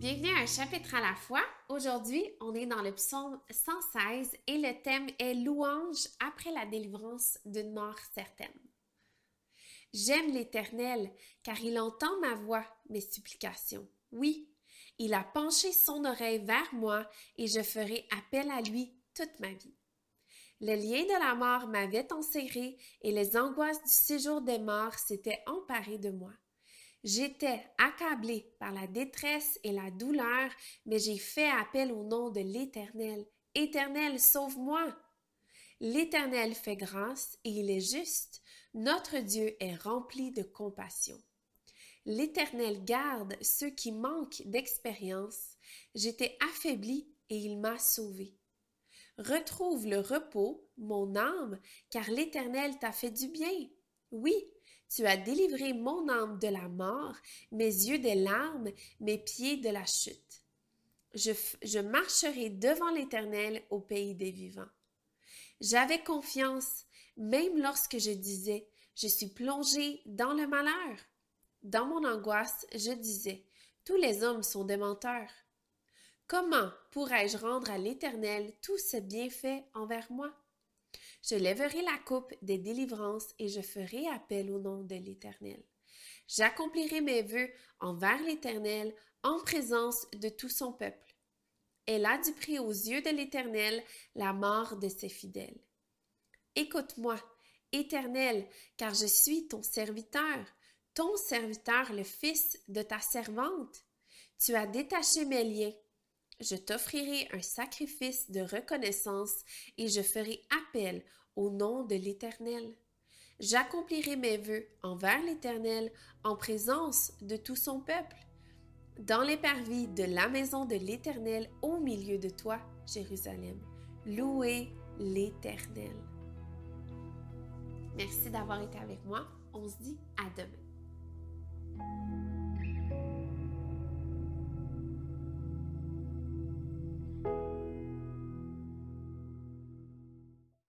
Bienvenue à un chapitre à la fois. Aujourd'hui, on est dans le psaume 116 et le thème est louange après la délivrance d'une mort certaine. J'aime l'Éternel, car il entend ma voix, mes supplications. Oui, il a penché son oreille vers moi et je ferai appel à lui toute ma vie. Le lien de la mort m'avait enserré et les angoisses du séjour des morts s'étaient emparées de moi. J'étais accablée par la détresse et la douleur, mais j'ai fait appel au nom de l'Éternel. Éternel, sauve-moi! L'Éternel fait grâce et il est juste. Notre Dieu est rempli de compassion. L'Éternel garde ceux qui manquent d'expérience. J'étais affaiblie et il m'a sauvée. Retrouve le repos, mon âme, car l'Éternel t'a fait du bien. Oui, tu as délivré mon âme de la mort, mes yeux des larmes, mes pieds de la chute. Je marcherai devant l'Éternel au pays des vivants. J'avais confiance, même lorsque je disais, je suis plongée dans le malheur. Dans mon angoisse, je disais, tous les hommes sont des menteurs. Comment pourrais-je rendre à l'Éternel tous ses bienfaits envers moi? Je lèverai la coupe des délivrances et je ferai appel au nom de l'Éternel. J'accomplirai mes vœux envers l'Éternel en présence de tout son peuple. Elle a du prix aux yeux de l'Éternel la mort de ses fidèles. Écoute-moi, Éternel, car je suis ton serviteur le fils de ta servante. Tu as détaché mes liens. Je t'offrirai un sacrifice de reconnaissance et je ferai appel au nom de l'Éternel. J'accomplirai mes vœux envers l'Éternel en présence de tout son peuple. Dans les parvis de la maison de l'Éternel au milieu de toi, Jérusalem. Louez l'Éternel. Merci d'avoir été avec moi. On se dit à demain.